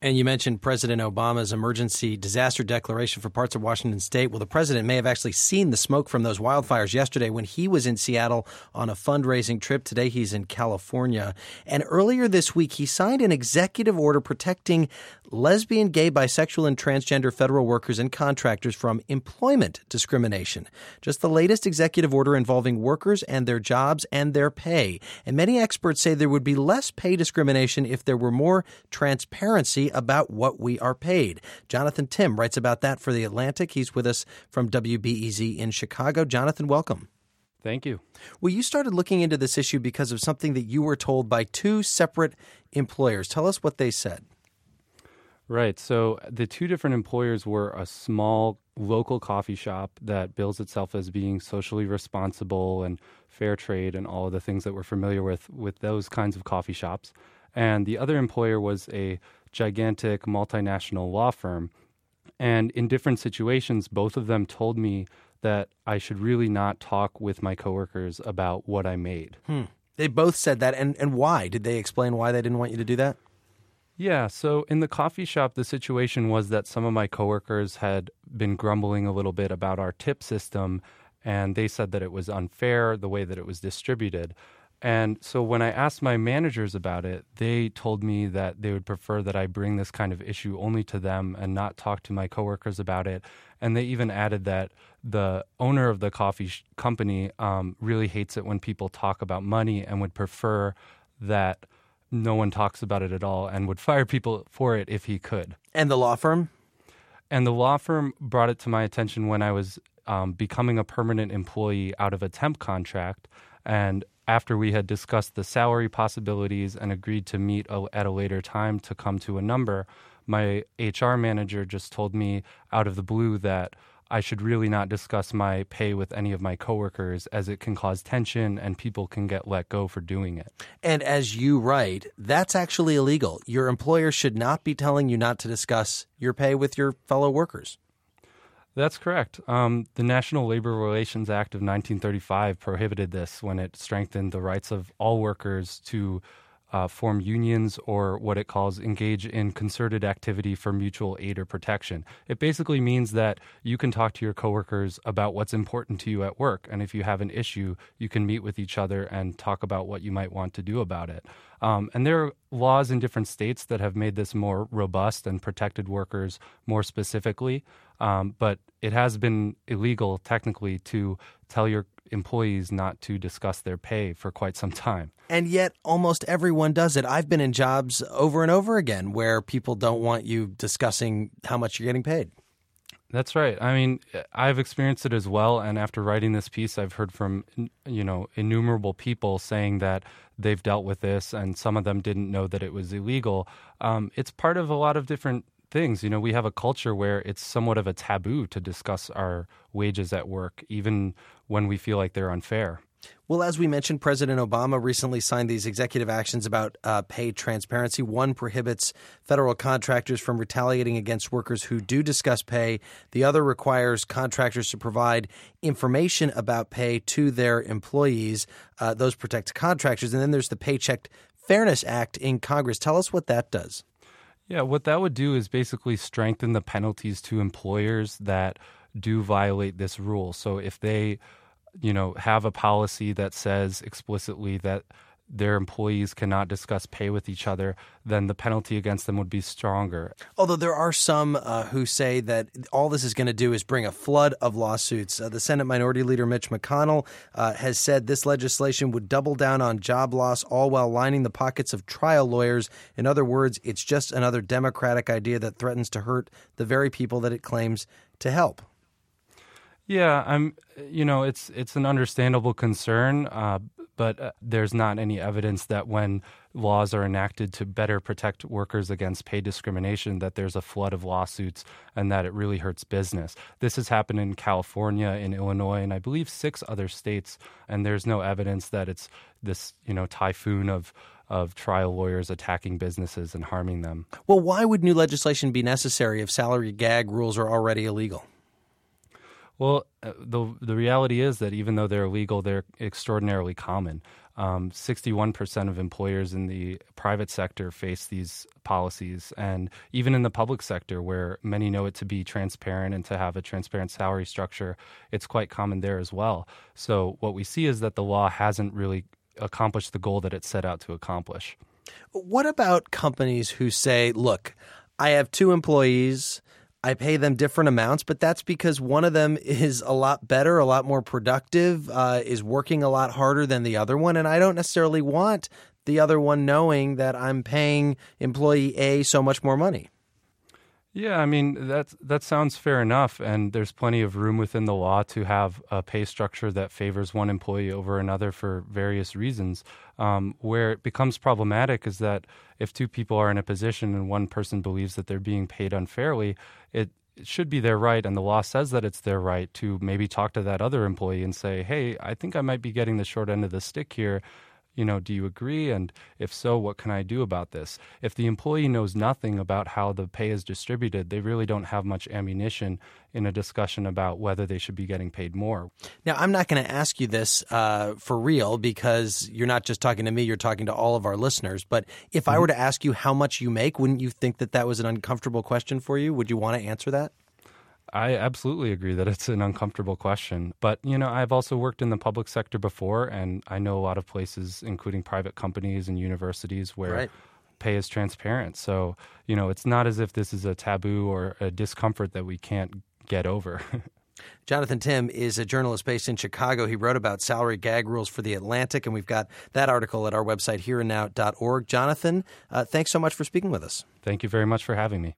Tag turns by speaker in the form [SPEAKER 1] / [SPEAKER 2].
[SPEAKER 1] And you mentioned President Obama's emergency disaster declaration for parts of Washington state. Well, the president may have actually seen the smoke from those wildfires yesterday when he was in Seattle on a fundraising trip. Today, he's in California. And earlier this week, he signed an executive order protecting lesbian, gay, bisexual, and transgender federal workers and contractors from employment discrimination. Just the latest executive order involving workers and their jobs and their pay. And many experts say there would be less pay discrimination if there were more transparency about what we are paid. Jonathan Tim writes about that for The Atlantic. He's with us from WBEZ in Chicago. Jonathan, welcome.
[SPEAKER 2] Thank you.
[SPEAKER 1] Well, you started looking into this issue because of something that you were told by two separate employers. Tell us what they said.
[SPEAKER 2] Right. So the two different employers were a small local coffee shop that bills itself as being socially responsible and fair trade and all of the things that we're familiar with those kinds of coffee shops. And the other employer was a gigantic multinational law firm. And in different situations, both of them told me that I should really not talk with my coworkers about what I made.
[SPEAKER 1] They both said that. And why? Did they explain why they didn't want you to do that?
[SPEAKER 2] Yeah, so in the coffee shop, the situation was that some of my coworkers had been grumbling a little bit about our tip system, and they said that it was unfair, the way that it was distributed. And so when I asked my managers about it, they told me that they would prefer that I bring this kind of issue only to them and not talk to my coworkers about it. And they even added that the owner of the coffee company really hates it when people talk about money and would prefer that no one talks about it at all and would fire people for it if he could.
[SPEAKER 1] And the law firm?
[SPEAKER 2] And the law firm brought it to my attention when I was becoming a permanent employee out of a temp contract. And after we had discussed the salary possibilities and agreed to meet at a later time to come to a number, my HR manager just told me out of the blue that I should really not discuss my pay with any of my coworkers as it can cause tension and people can get let go for doing it.
[SPEAKER 1] And as you write, that's actually illegal. Your employer should not be telling you not to discuss your pay with your fellow workers.
[SPEAKER 2] That's correct. The National Labor Relations Act of 1935 prohibited this when it strengthened the rights of all workers to form unions or what it calls engage in concerted activity for mutual aid or protection. It basically means that you can talk to your coworkers about what's important to you at work. And if you have an issue, you can meet with each other and talk about what you might want to do about it. And there are laws in different states that have made this more robust and protected workers more specifically. But it has been illegal technically to tell your employees not to discuss their pay for quite some time.
[SPEAKER 1] And yet almost everyone does it. I've been in jobs over and over again where people don't want you discussing how much you're getting paid.
[SPEAKER 2] That's right. I mean, I've experienced it as well. And after writing this piece, I've heard from, innumerable people saying that they've dealt with this and some of them didn't know that it was illegal. It's part of a lot of different things. We have a culture where it's somewhat of a taboo to discuss our wages at work, even when we feel like they're unfair.
[SPEAKER 1] Well, as we mentioned, President Obama recently signed these executive actions about pay transparency. One prohibits federal contractors from retaliating against workers who do discuss pay. The other requires contractors to provide information about pay to their employees. Those protect contractors. And then there's the Paycheck Fairness Act in Congress. Tell us what that does.
[SPEAKER 2] Yeah, what that would do is basically strengthen the penalties to employers that do violate this rule. So if they have a policy that says explicitly that their employees cannot discuss pay with each other, then the penalty against them would be stronger.
[SPEAKER 1] Although there are some who say that all this is going to do is bring a flood of lawsuits. The Senate Minority Leader Mitch McConnell has said this legislation would double down on job loss, all while lining the pockets of trial lawyers. In other words, it's just another Democratic idea that threatens to hurt the very people that it claims to help.
[SPEAKER 2] Yeah, it's an understandable concern, but there's not any evidence that when laws are enacted to better protect workers against pay discrimination, that there's a flood of lawsuits and that it really hurts business. This has happened in California, in Illinois, and I believe 6 other states, and there's no evidence that it's this, typhoon of trial lawyers attacking businesses and harming them.
[SPEAKER 1] Well, why would new legislation be necessary if salary gag rules are already illegal?
[SPEAKER 2] Well, the reality is that even though they're illegal, they're extraordinarily common. 61% of employers in the private sector face these policies. And even in the public sector, where many know it to be transparent and to have a transparent salary structure, it's quite common there as well. So what we see is that the law hasn't really accomplished the goal that it set out to accomplish.
[SPEAKER 1] What about companies who say, look, I have 2 employees, I pay them different amounts, but that's because one of them is a lot better, a lot more productive, is working a lot harder than the other one, and I don't necessarily want the other one knowing that I'm paying employee A so much more money.
[SPEAKER 2] Yeah, I mean, that sounds fair enough, and there's plenty of room within the law to have a pay structure that favors one employee over another for various reasons. Where it becomes problematic is that if 2 people are in a position and one person believes that they're being paid unfairly, it should be their right, and the law says that it's their right to maybe talk to that other employee and say, hey, I think I might be getting the short end of the stick here. Do you agree? And if so, what can I do about this? If the employee knows nothing about how the pay is distributed, they really don't have much ammunition in a discussion about whether they should be getting paid more.
[SPEAKER 1] Now, I'm not going to ask you this for real because you're not just talking to me, you're talking to all of our listeners. But if I were to ask you how much you make, wouldn't you think that that was an uncomfortable question for you? Would you want to answer that?
[SPEAKER 2] I absolutely agree that it's an uncomfortable question. But, I've also worked in the public sector before, and I know a lot of places, including private companies and universities, where pay is transparent. So, it's not as if this is a taboo or a discomfort that we can't get over.
[SPEAKER 1] Jonathan Tim is a journalist based in Chicago. He wrote about salary gag rules for The Atlantic, and we've got that article at our website, hereandnow.org. Jonathan, thanks so much for speaking with us.
[SPEAKER 2] Thank you very much for having me.